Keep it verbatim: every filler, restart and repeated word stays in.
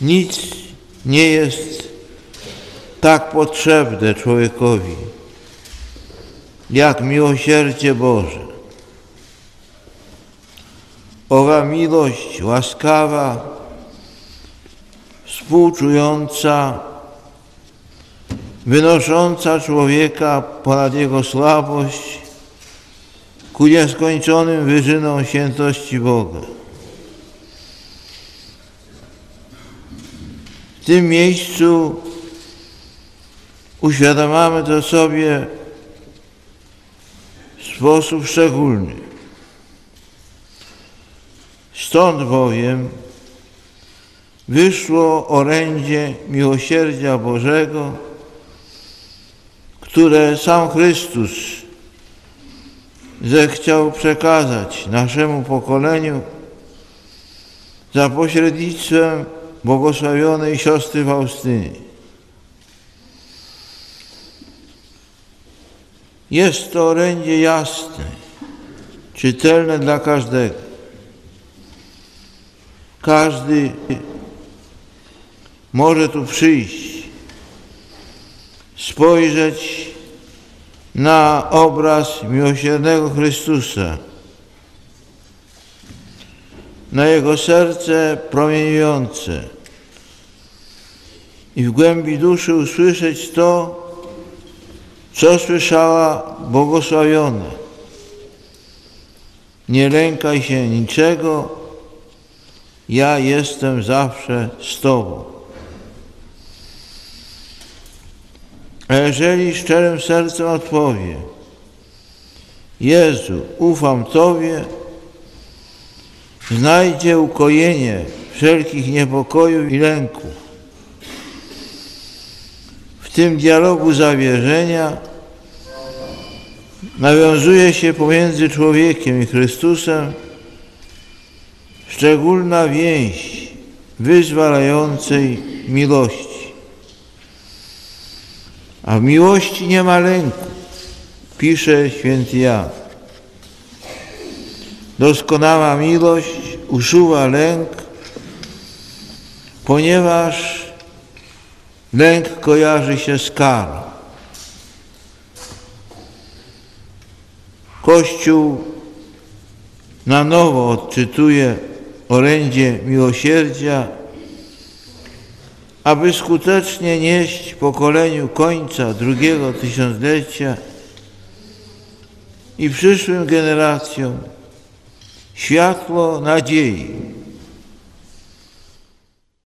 Nic nie jest tak potrzebne człowiekowi, jak miłosierdzie Boże. Owa miłość łaskawa, współczująca, wynosząca człowieka ponad jego słabość ku nieskończonym wyżynom świętości Boga. W tym miejscu uświadamiamy to sobie w sposób szczególny. Stąd bowiem wyszło orędzie miłosierdzia Bożego, które sam Chrystus zechciał przekazać naszemu pokoleniu za pośrednictwem błogosławionej siostry Faustyny. Jest to orędzie jasne, czytelne dla każdego. Każdy może tu przyjść, spojrzeć na obraz miłosiernego Chrystusa, na Jego serce promieniujące i w głębi duszy usłyszeć to, co słyszała błogosławiona. Nie lękaj się niczego, ja jestem zawsze z Tobą. A jeżeli szczerym sercem odpowie: Jezu, ufam Tobie, znajdzie ukojenie wszelkich niepokojów i lęków. W tym dialogu zawierzenia nawiązuje się pomiędzy człowiekiem i Chrystusem szczególna więź wyzwalającej miłości. A w miłości nie ma lęku, pisze święty Jan. Doskonała miłość usuwa lęk, ponieważ lęk kojarzy się z karą. Kościół na nowo odczytuje orędzie miłosierdzia, aby skutecznie nieść pokoleniu końca drugiego tysiąclecia i przyszłym generacjom światło nadziei